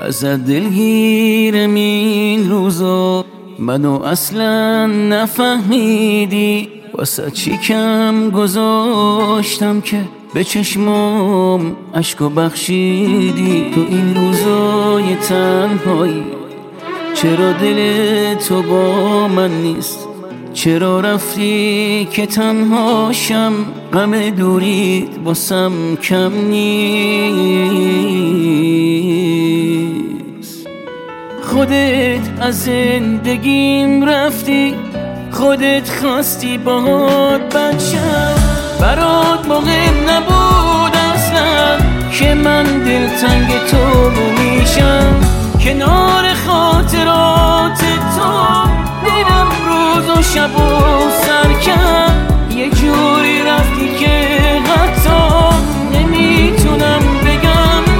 ازت دلگیرم این روزا، منو اصلا نفهمیدی. واسه چی کم گذاشتم که به چشمام عشقو بخشیدی. تو این روزای تنهایی چرا دل تو با من نیست؟ چرا رفتی که تنهاشم؟ غم دوریت باسم کم نیست. خودت از زندگیم رفتی، خودت خواستی باهات بچم. برات مهم نبود اصلا که من دلتنگ تو میشم. کنار خاطرات تو دیدم روز و شب و سر کرد. یه جوری رفتی که حتی نمیتونم بگم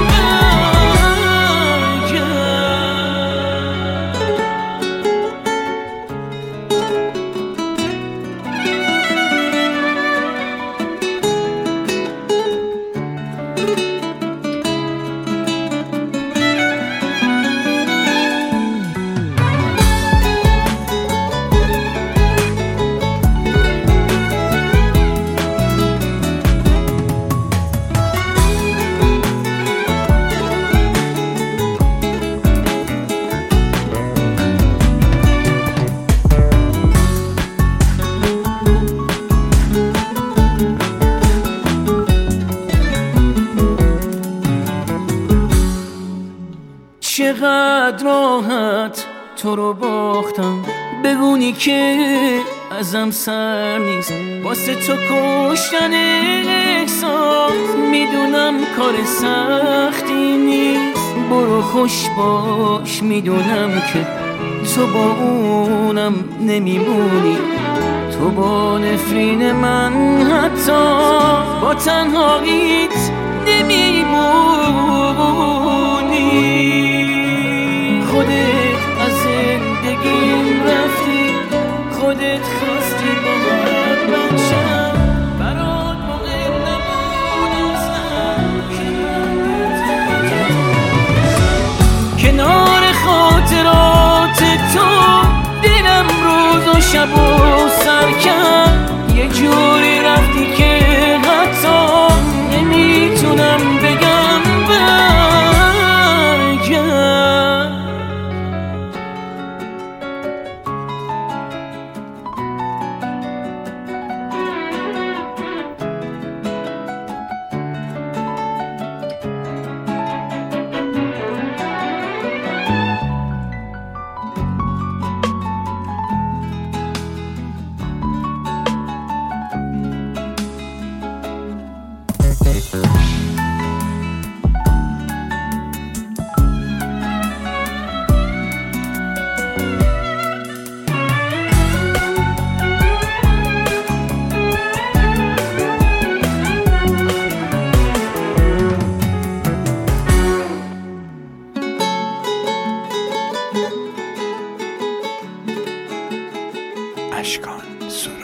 چقدر راحت تو رو باختم، بگونی که ازم سر نیست. واسه تو کشتن احساس میدونم کار سختی نیست. برو خوش باش، میدونم که تو با اونم نمیمونی. تو با نفرین من حتی با تنهاییت نمیمونی. خودت از زندگیم رفتی، خودت خواستی باهات بچم. برات مهم نبود اصلا کنار خاطرات تو دیدم روز و شب و سر کرد. یه جوری رفتی که حتی نمیتونم بگم برگرد. اشکان سرود.